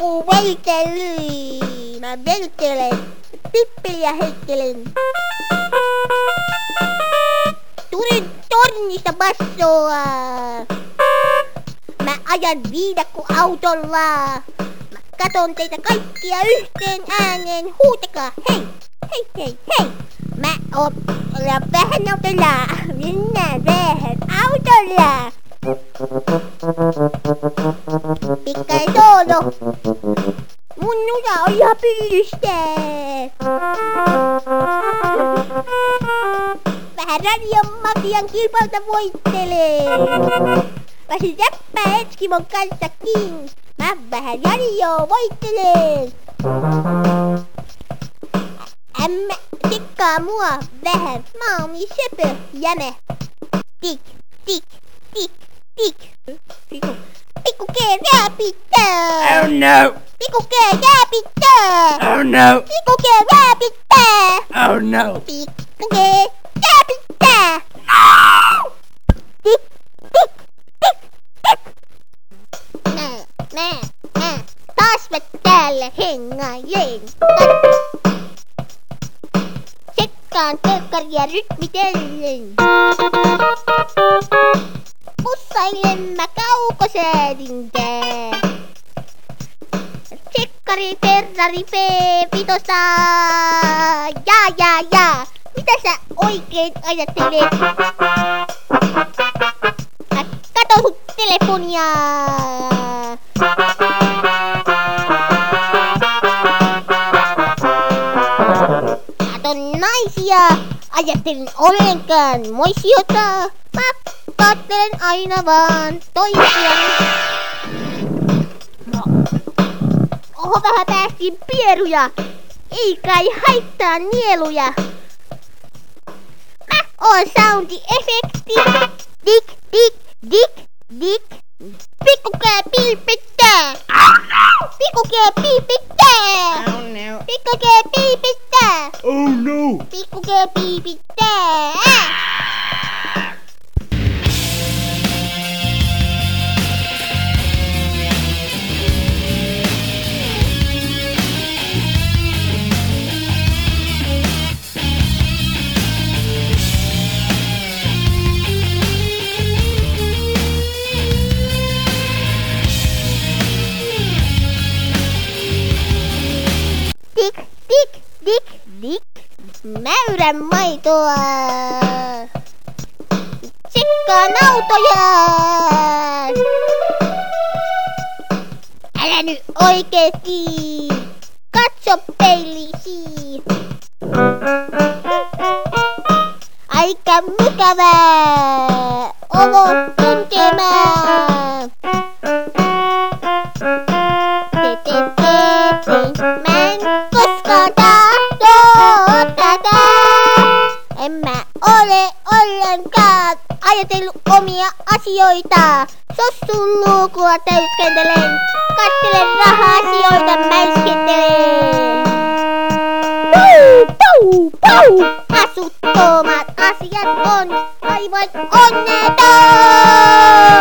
Joku veitely. Mä veitelen. Pippeliä heittelen. Tulin tornista bassoa. Mä ajan viidakkoautolla. Mä katon teitä kaikkia yhteen ääneen. Huutakaa hei, hei, hei, hei. Mä oon vähän autolla. Mennään vähän autolla. Pikkai soolo. Mun nuja on ihan pyllystä. Vähän radion mafian kilpailta voittelee. Pääsin räppää Eskimon kanssa kiinni. Mä vähän radioa voittelen. Ämmä tikkaa mua vähän. Mä oon niin söpö jämä. Tik, tik, tik, tik. Pikku G rääpittää. Oh no! Pikku G rääpittää. Oh no! Pikku G rääpittää. Oh no! Pikku G rääpittää. No! Tik, tik, tik, tik. Mä. Taas mä täällä hengailen. Tsekkaan telkkaria rytmitellen. Pussailen mä kaukosäädintää. Tsekkari Ferrari P5. Ja. Mitä sä oikein ajattelet? Kato sun telefonia. Katon naisia. Ajattelin ollenkaan moisiota. Mä katselen aina vaan toisiani. Oho, vähän päästiin pieruja. Ei kai haittaa nieluja. Mä oon soundi-efekti. Dik, dik, dik, dik. Pikkukää piipittää. Oh no! Pikkukää piipittää. Oh no! Pikkukää piipittää. Oh no! Pikkukää piipittää. Dik, dik, dik, dik. Mäyrän maitoa. Tsekkaan autoja. Älä nyt oikeesti. Katso peilisi. Aika mukavaa. Ovo tuntemaa. Mä en koskaan tahdo tätä. En mä ole ollenkaan ajatellut omia asioita. Sossun luukua täyskentelen. Kattelen raha-asioita mäiskentelen. Pau! Asuttomat asiat on aivan onneton.